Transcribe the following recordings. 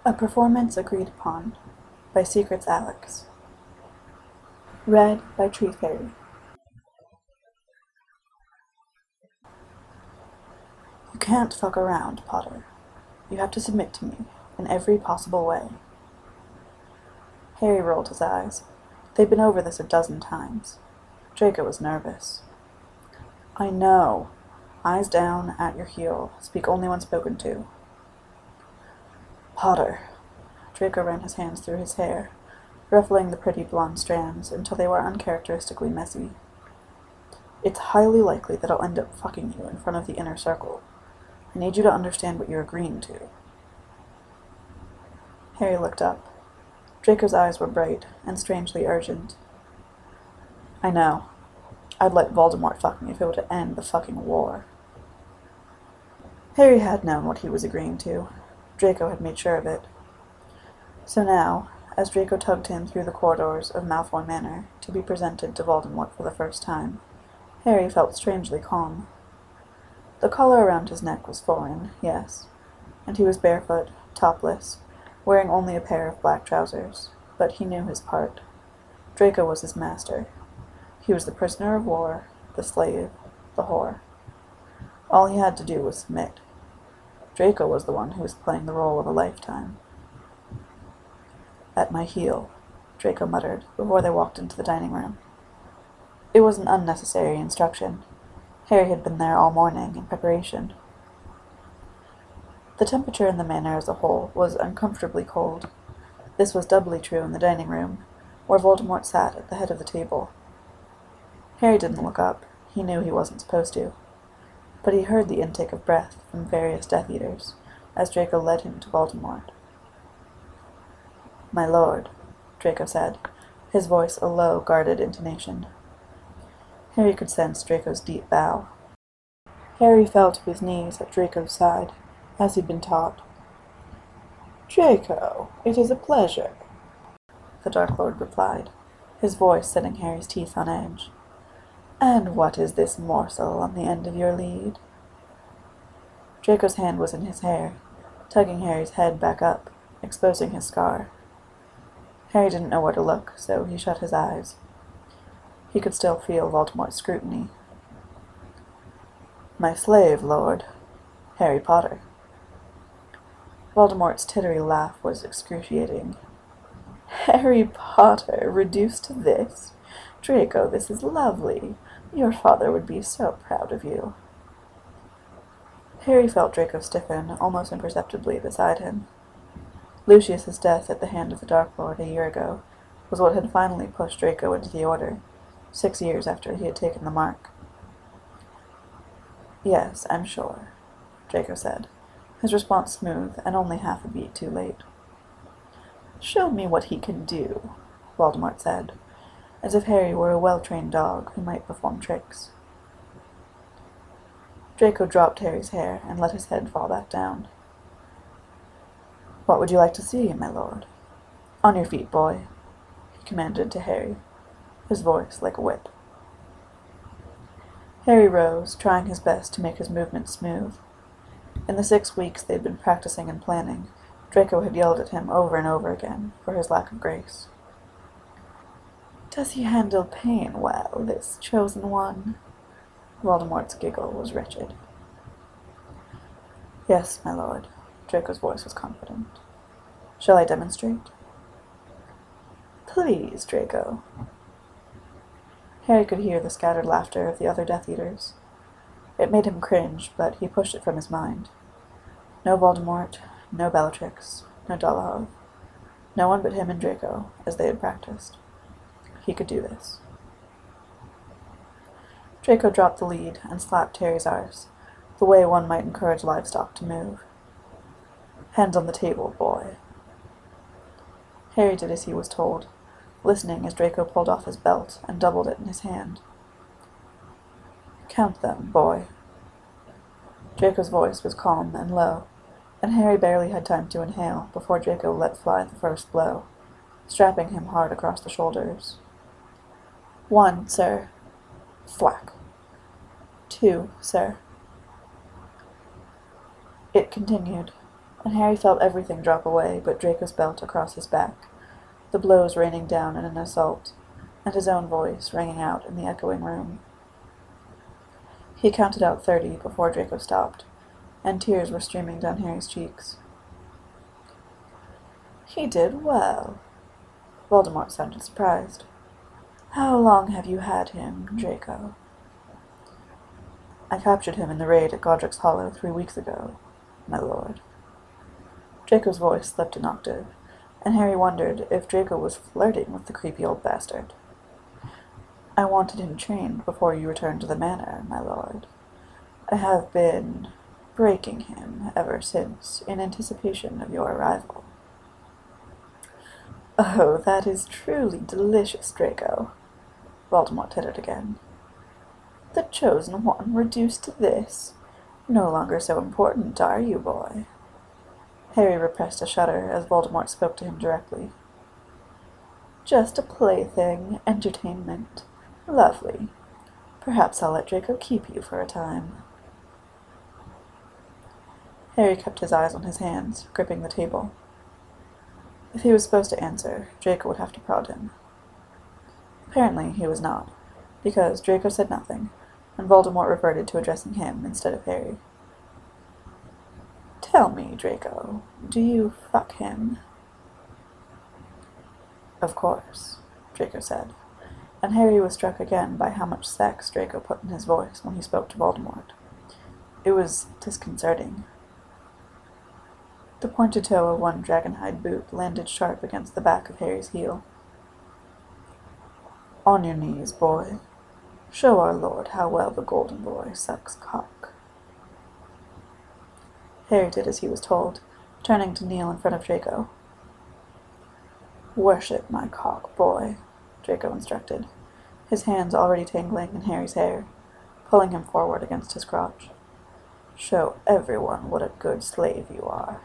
A Performance Agreed Upon by Secrets Alex. Read by Tree Fairy. You can't fuck around, Potter. You have to submit to me, in every possible way. Harry rolled his eyes. They'd been over this a dozen times. Draco was nervous. I know. Eyes down, at your heel. Speak only when spoken to. Potter. Draco ran his hands through his hair, ruffling the pretty blonde strands until they were uncharacteristically messy. It's highly likely that I'll end up fucking you in front of the inner circle. I need you to understand what you're agreeing to. Harry looked up. Draco's eyes were bright and strangely urgent. I know. I'd let Voldemort fuck me if it were to end the fucking war. Harry had known what he was agreeing to. Draco had made sure of it. So now, as Draco tugged him through the corridors of Malfoy Manor to be presented to Voldemort for the first time, Harry felt strangely calm. The collar around his neck was foreign, yes, and he was barefoot, topless, wearing only a pair of black trousers, but he knew his part. Draco was his master. He was the prisoner of war, the slave, the whore. All he had to do was submit. Draco was the one who was playing the role of a lifetime. At my heel, Draco muttered before they walked into the dining room. It was an unnecessary instruction. Harry had been there all morning in preparation. The temperature in the manor as a whole was uncomfortably cold. This was doubly true in the dining room, where Voldemort sat at the head of the table. Harry didn't look up. He knew he wasn't supposed to. But he heard the intake of breath from various Death Eaters as Draco led him to Voldemort. My lord, Draco said, his voice a low, guarded intonation. Harry could sense Draco's deep bow. Harry fell to his knees at Draco's side, as he'd been taught. Draco, it is a pleasure, the Dark Lord replied, his voice setting Harry's teeth on edge. And what is this morsel on the end of your lead? Draco's hand was in his hair, tugging Harry's head back up, exposing his scar. Harry didn't know where to look, so he shut his eyes. He could still feel Voldemort's scrutiny. My slave, Lord. Harry Potter. Voldemort's tittery laugh was excruciating. Harry Potter, reduced to this? Draco, this is lovely. Your father would be so proud of you. Harry felt Draco stiffen, almost imperceptibly, beside him. Lucius's death at the hand of the Dark Lord a year ago was what had finally pushed Draco into the Order, 6 years after he had taken the mark. Yes, I'm sure, Draco said, his response smooth and only half a beat too late. Show me what he can do, Voldemort said, as if Harry were a well-trained dog who might perform tricks. Draco dropped Harry's hair and let his head fall back down. What would you like to see, my lord? On your feet, boy, he commanded to Harry, his voice like a whip. Harry rose, trying his best to make his movements smooth. In the 6 weeks they'd been practicing and planning, Draco had yelled at him over and over again for his lack of grace. Does he handle pain well, this chosen one? Voldemort's giggle was wretched. Yes, my lord. Draco's voice was confident. Shall I demonstrate? Please, Draco. Harry could hear the scattered laughter of the other Death Eaters. It made him cringe, but he pushed it from his mind. No Voldemort, no Bellatrix, no Dolohov. No one but him and Draco, as they had practiced. He could do this. Draco dropped the lead and slapped Harry's arse, the way one might encourage livestock to move. Hands on the table, boy. Harry did as he was told, listening as Draco pulled off his belt and doubled it in his hand. Count them, boy. Draco's voice was calm and low, and Harry barely had time to inhale before Draco let fly the first blow, strapping him hard across the shoulders. 1, sir. Thwack. 2, sir. It continued. and Harry felt everything drop away but Draco's belt across his back, the blows raining down in an assault, and his own voice ringing out in the echoing room. He counted out 30 before Draco stopped, and tears were streaming down Harry's cheeks. "He did well." Voldemort sounded surprised. "How long have you had him, Draco?" "I captured him in the raid at Godric's Hollow 3 weeks ago, my lord." Draco's voice slipped an octave, and Harry wondered if Draco was flirting with the creepy old bastard. "I wanted him trained before you returned to the manor, my lord. I have been breaking him ever since, in anticipation of your arrival." "Oh, that is truly delicious, Draco," Voldemort tittered again. "The Chosen One reduced to this? No longer so important, are you, boy?" Harry repressed a shudder as Voldemort spoke to him directly. "Just a plaything, entertainment. Lovely. Perhaps I'll let Draco keep you for a time." Harry kept his eyes on his hands, gripping the table. If he was supposed to answer, Draco would have to prod him. Apparently he was not, because Draco said nothing, and Voldemort reverted to addressing him instead of Harry. "Tell me, Draco, do you fuck him?" "Of course," Draco said, and Harry was struck again by how much sex Draco put in his voice when he spoke to Voldemort. It was disconcerting. The pointed toe of one dragonhide boot landed sharp against the back of Harry's heel. "On your knees, boy. Show our lord how well the golden boy sucks cock." Harry did as he was told, turning to kneel in front of Draco. "Worship my cock, boy," Draco instructed, his hands already tangling in Harry's hair, pulling him forward against his crotch. "Show everyone what a good slave you are."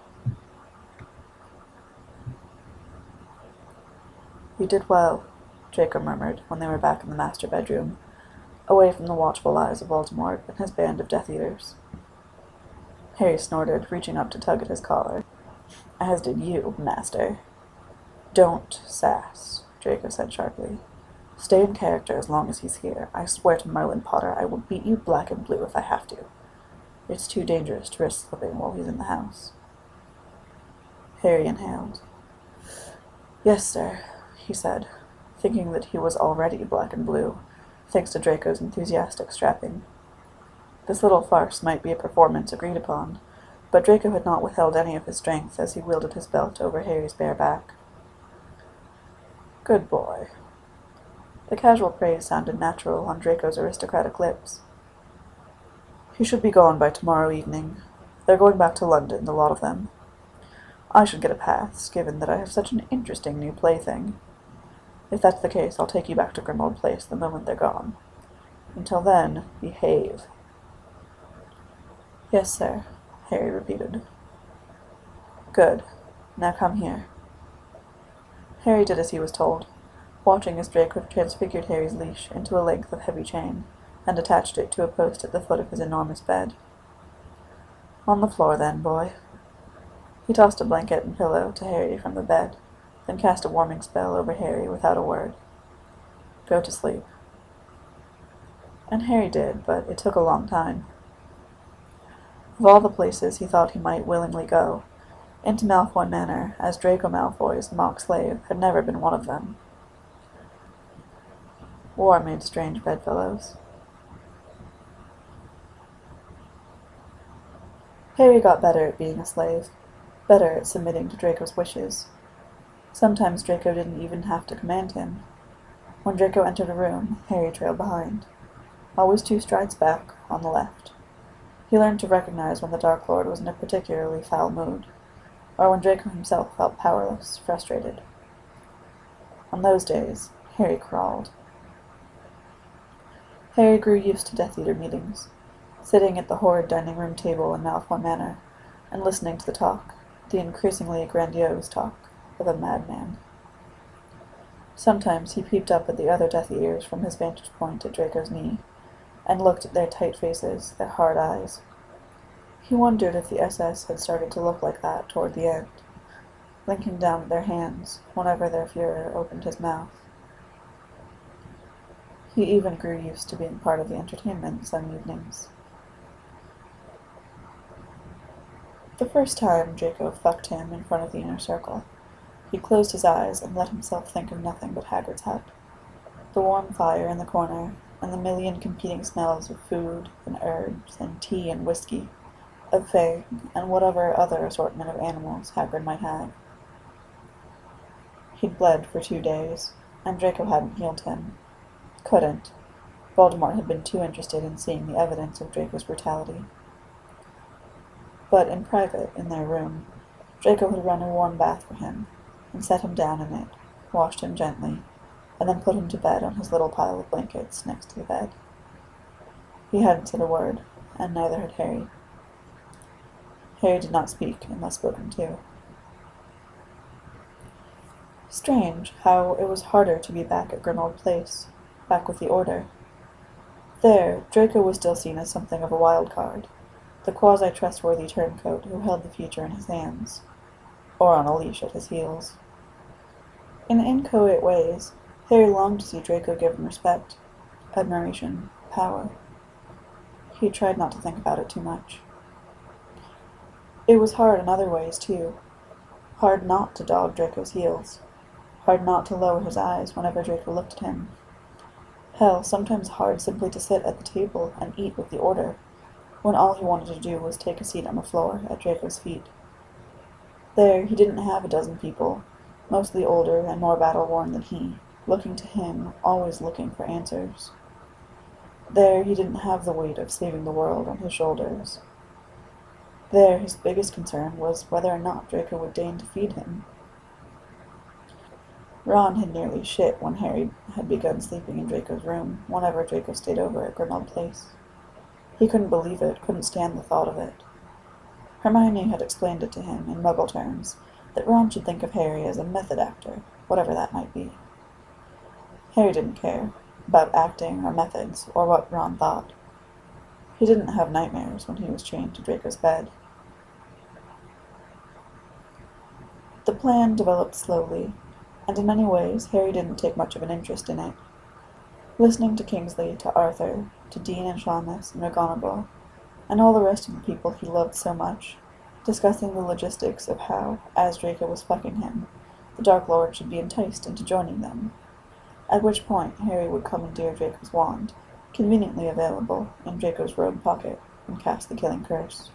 "You did well," Draco murmured when they were back in the master bedroom, away from the watchful eyes of Voldemort and his band of Death Eaters. Harry snorted, reaching up to tug at his collar. "As did you, master." "Don't sass," Draco said sharply. "Stay in character as long as he's here. I swear to Merlin Potter I will beat you black and blue if I have to. It's too dangerous to risk slipping while he's in the house." Harry inhaled. "Yes, sir," he said, thinking that he was already black and blue, thanks to Draco's enthusiastic strapping. This little farce might be a performance agreed upon, but Draco had not withheld any of his strength as he wielded his belt over Harry's bare back. "Good boy." The casual praise sounded natural on Draco's aristocratic lips. "He should be gone by tomorrow evening. They're going back to London, the lot of them. I should get a pass, given that I have such an interesting new plaything. If that's the case, I'll take you back to Grimmauld Place the moment they're gone. Until then, behave." "Yes, sir," Harry repeated. "Good. Now come here." Harry did as he was told, watching as Draco transfigured Harry's leash into a length of heavy chain, and attached it to a post at the foot of his enormous bed. "On the floor, then, boy." He tossed a blanket and pillow to Harry from the bed, then cast a warming spell over Harry without a word. "Go to sleep." And Harry did, but it took a long time. Of all the places he thought he might willingly go, into Malfoy Manor, as Draco Malfoy's mock slave, had never been one of them. War made strange bedfellows. Harry got better at being a slave, better at submitting to Draco's wishes. Sometimes Draco didn't even have to command him. When Draco entered a room, Harry trailed behind, always 2 strides back, on the left. He learned to recognize when the Dark Lord was in a particularly foul mood, or when Draco himself felt powerless, frustrated. On those days, Harry crawled. Harry grew used to Death Eater meetings, sitting at the horrid dining room table in Malfoy Manor, and listening to the talk, the increasingly grandiose talk, of a madman. Sometimes he peeped up at the other Death Eaters from his vantage point at Draco's knee, and looked at their tight faces, their hard eyes. He wondered if the SS had started to look like that toward the end, blinking down at their hands whenever their Führer opened his mouth. He even grew used to being part of the entertainment some evenings. The first time Draco fucked him in front of the inner circle, he closed his eyes and let himself think of nothing but Hagrid's hut, the warm fire in the corner, and the million competing smells of food and herbs and tea and whiskey, of Fang and whatever other assortment of animals Hagrid might have. He'd bled for 2 days, and Draco hadn't healed him. Couldn't. Voldemort had been too interested in seeing the evidence of Draco's brutality. But in private, in their room, Draco had run a warm bath for him, and set him down in it, washed him gently, and then put him to bed on his little pile of blankets next to the bed. He hadn't said a word, and neither had Harry. Harry did not speak unless spoken to. Strange how it was harder to be back at Grimmauld Place, back with the Order. There, Draco was still seen as something of a wild card, the quasi-trustworthy turncoat who held the future in his hands, or on a leash at his heels. In inchoate ways, Harry longed to see Draco give him respect, admiration, power. He tried not to think about it too much. It was hard in other ways, too. Hard not to dog Draco's heels. Hard not to lower his eyes whenever Draco looked at him. Hell, sometimes hard simply to sit at the table and eat with the Order, when all he wanted to do was take a seat on the floor at Draco's feet. There, he didn't have a dozen people, mostly older and more battle-worn than he, looking to him, always looking for answers. There, he didn't have the weight of saving the world on his shoulders. There, his biggest concern was whether or not Draco would deign to feed him. Ron had nearly shit when Harry had begun sleeping in Draco's room, whenever Draco stayed over at Grimmauld Place. He couldn't believe it, couldn't stand the thought of it. Hermione had explained it to him, in Muggle terms, that Ron should think of Harry as a method actor, whatever that might be. Harry didn't care about acting or methods or what Ron thought. He didn't have nightmares when he was chained to Draco's bed. The plan developed slowly, and in many ways Harry didn't take much of an interest in it. Listening to Kingsley, to Arthur, to Dean and Seamus and McGonagall, and all the rest of the people he loved so much, discussing the logistics of how, as Draco was fucking him, the Dark Lord should be enticed into joining them, at which point Harry would commandeer Draco's wand, conveniently available in Draco's robe pocket, and cast the killing curse.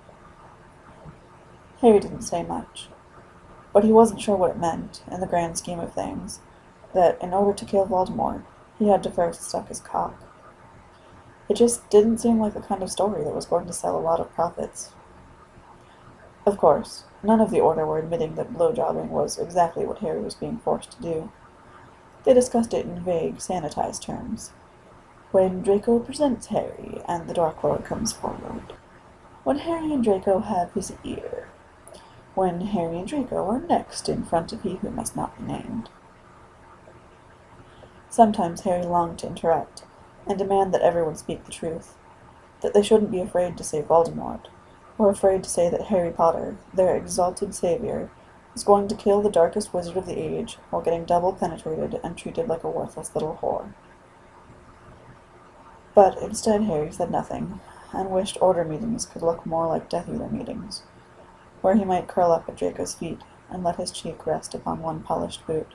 Harry didn't say much, but he wasn't sure what it meant, in the grand scheme of things, that in order to kill Voldemort, he had to first suck his cock. It just didn't seem like the kind of story that was going to sell a lot of profits. Of course, none of the Order were admitting that blowjobbing was exactly what Harry was being forced to do. They discussed it in vague, sanitized terms. When Draco presents Harry, and the Dark Lord comes forward. When Harry and Draco have his ear. When Harry and Draco are next in front of he who must not be named. Sometimes Harry longed to interrupt, and demand that everyone speak the truth, that they shouldn't be afraid to say Voldemort, or afraid to say that Harry Potter, their exalted savior, was going to kill the darkest wizard of the age while getting double penetrated and treated like a worthless little whore. But instead Harry said nothing, and wished Order meetings could look more like Death Eater meetings, where he might curl up at Draco's feet and let his cheek rest upon one polished boot.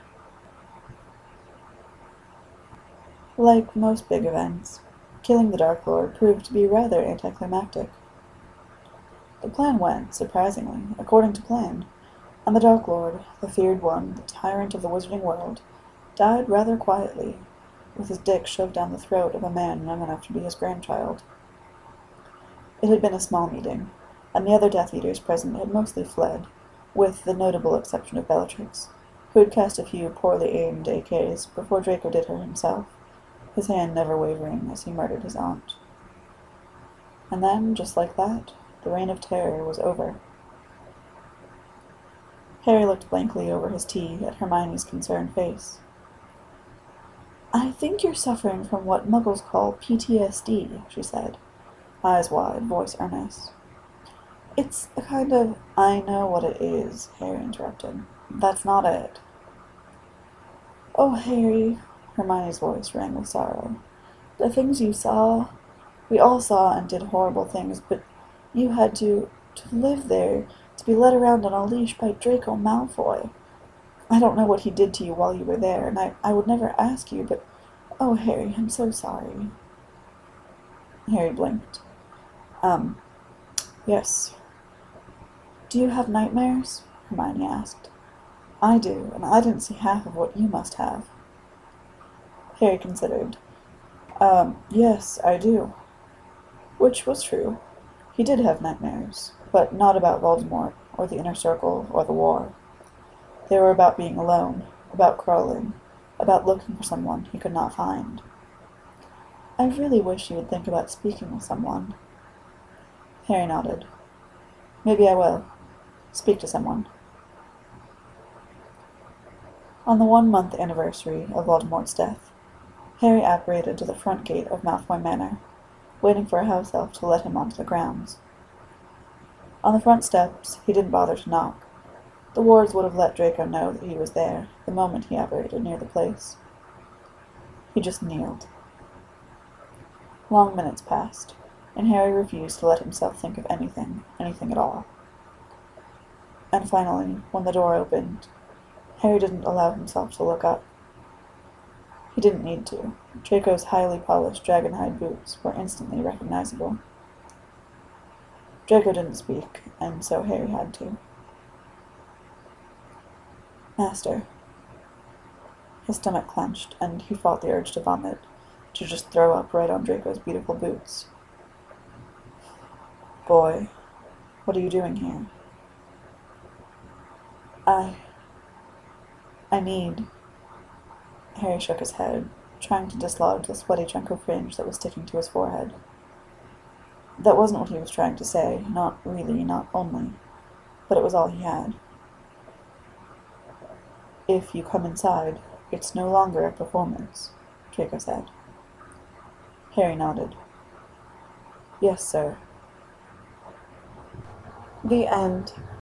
Like most big events, killing the Dark Lord proved to be rather anticlimactic. The plan went, surprisingly, according to plan, and the Dark Lord, the feared one, the tyrant of the wizarding world, died rather quietly, with his dick shoved down the throat of a man young enough to be his grandchild. It had been a small meeting, and the other Death Eaters present had mostly fled, with the notable exception of Bellatrix, who had cast a few poorly aimed AKs before Draco did her himself, his hand never wavering as he murdered his aunt. And then, just like that, the reign of terror was over. Harry looked blankly over his tea at Hermione's concerned face. "I think you're suffering from what Muggles call PTSD, she said, eyes wide, voice earnest. It's a kind of... I know what it is, Harry interrupted. That's not it. Oh, Harry, Hermione's voice rang with sorrow. The things you saw, we all saw and did horrible things, but you had to live there, to be led around on a leash by Draco Malfoy. I don't know what he did to you while you were there, and I would never ask you, but... Oh, Harry, I'm so sorry. Harry blinked. Yes. Do you have nightmares? Hermione asked. I do, and I didn't see half of what you must have. Harry considered. Yes, I do. Which was true. He did have nightmares, but not about Voldemort, or the Inner Circle, or the war. They were about being alone, about crawling, about looking for someone he could not find. I really wish you would think about speaking with someone. Harry nodded. Maybe I will. Speak to someone. On the 1-month anniversary of Voldemort's death, Harry apparated to the front gate of Malfoy Manor, waiting for a house elf to let him onto the grounds. On the front steps, he didn't bother to knock. The wards would have let Draco know that he was there the moment he apparated near the place. He just kneeled. Long minutes passed, and Harry refused to let himself think of anything at all. And finally, when the door opened, Harry didn't allow himself to look up. He didn't need to. Draco's highly polished dragonhide boots were instantly recognizable. Draco didn't speak, and so Harry had to. Master. His stomach clenched, and he fought the urge to vomit, to just throw up right on Draco's beautiful boots. Boy, what are you doing here? I need... Harry shook his head, trying to dislodge the sweaty chunk of fringe that was sticking to his forehead. That wasn't what he was trying to say, not really, not only, but it was all he had. If you come inside, it's no longer a performance, Draco said. Harry nodded. Yes, sir. The end.